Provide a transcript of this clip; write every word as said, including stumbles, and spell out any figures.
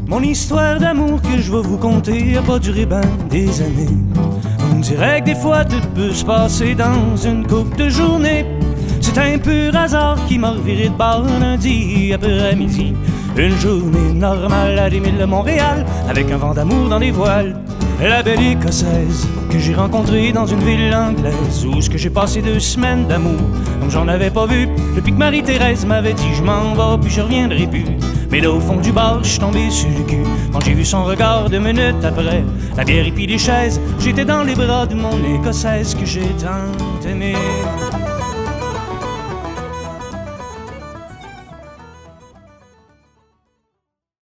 Mon histoire d'amour que je vais vous conter a pas duré ben des années. On dirait que des fois tout peut se passer dans une couple de journées. C'est un pur hasard qui m'a reviré de bord lundi après-midi. Une journée normale à des milles de Montréal, avec un vent d'amour dans les voiles. La belle écossaise que j'ai rencontrée dans une ville anglaise, où ce que j'ai passé deux semaines d'amour comme j'en avais pas vu depuis que Marie-Thérèse m'avait dit je m'en vais puis je reviendrai plus. Mais là au fond du bar je suis tombé sur le cul quand j'ai vu son regard deux minutes après. La bière et puis les chaises, j'étais dans les bras de mon écossaise que j'ai tant aimée.